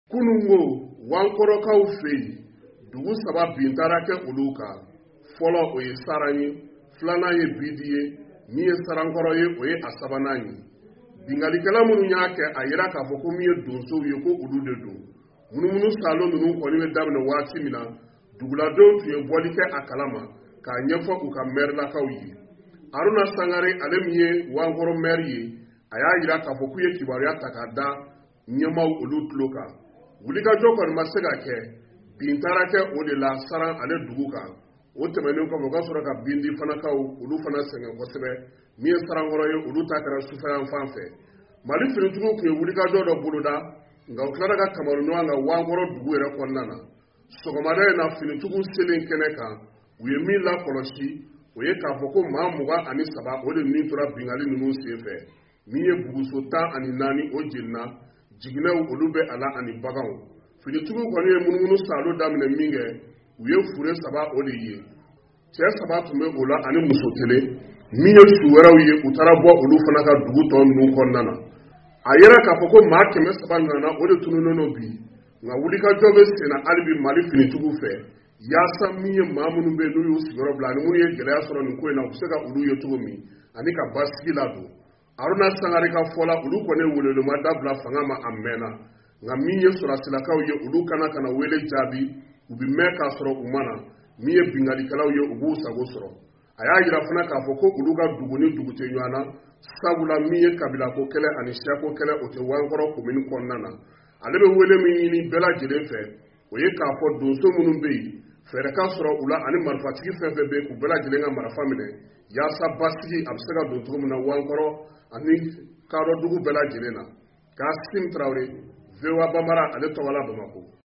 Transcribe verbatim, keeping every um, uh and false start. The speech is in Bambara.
kunungo wankorokaw fei dugu saba bintara kɛ olu kan. Fɔlɔ o ye saran ye, filanan ye bidi ye, min ye sarankɔrɔ ye o ye a sabanan ye. Bingalikɛla minnu y'a kɛ a yira k'a fɔ ko min ye donsow ye ko olu de don. Munumunu salo ninnu kɔni bɛ daminɛ waati min na, duguladenw tun ye bɔli kɛ a kalama k'a ɲɛfɔ u ka mɛrilakaw ye. Aruna Sangare ale min ye Wankɔrɔ mɛri ye, a y'a yira k'a fɔ k'u ye kibaruya ta k'a da ɲɛmaw olu tulo kan. Wulikajɔ kɔni ma se ka kɛ, bin taara kɛ o de la saran ale dugu kan. O tɛmɛnen kɔfɛ o ka sɔrɔ ka bindi fanakaw olu fana sɛgɛn kosɛbɛ, min ye sarankɔrɔ ye olu ta kɛra sufɛyan fan fɛ. Mali finitigiw tun ye wulikajɔ dɔ boloda, nka u tilara ka kamaru ɲɔgɔn kan Wankɔrɔ dugu yɛrɛ kɔnɔna na. Sɔgɔmada in na finitigiw selen kɛnɛ kan, u ye min lakɔlɔsi, o ye k'a fɔ ko maa mugan ani saba o de nin tora bingali ninnu senfɛ. Min ye buguso tan ani naani o jenina, jiginɛw olu bɛ a la ani baganw. Finitigiw kɔni ye munumunu salo daminɛ min kɛ, u ye fure saba o de ye. Cɛ saba tun bɛ o la ani muso kelen, min ye su wɛrɛw ye u taara bɔ olu fana ka dugu tɔ ninnu kɔnɔna na. A yɛrɛ k'a fɔ ko maa kɛmɛ saba nana o de tununnen don bi, nka wulikajɔ bɛ senna hali bi Mali finitigiw fɛ, yaasa min ye maa minnu bɛ n'u y'u sigiyɔrɔ bila ani minnu ye gɛlɛya sɔrɔ nin ko in na u bɛ se ka olu ye cogo min ani ka basigi ladon. Aruna Sangare ka fɔ la olu kɔni ye welewelema dabila fanga ma a mɛnna, nka min ye sɔrɔsilakaw ye olu kana ka na wele jaabi, u bɛ mɛn k'a sɔrɔ u ma na, min ye bingalikɛlaw ye u b'u sago sɔrɔ. A y'a yira fana k'a fɔ ko olu ka dugu ni dugu tɛ ɲɔgɔn na, sabula min ye kabilako kɛlɛ ani siyako kɛlɛ o tɛ Wankɔrɔ komini kɔnɔna na. Ale bɛ wele min ɲini bɛɛ lajɛlen fɛ, o ye k'a fɔ donso minnu bɛ yen, fɛɛrɛ ka sɔrɔ u la ani marifatigi fɛn fɛn bɛ yen k'u bɛɛ lajɛlen ka marifa minɛ, yaasa basigi a bɛ se ka don cogo min na Wankɔrɔ ani Kaadɔdugu bɛɛ lajɛlen na. Kasim Tarawele, V O A Bambara ale tɔgɔ la Bamakɔ.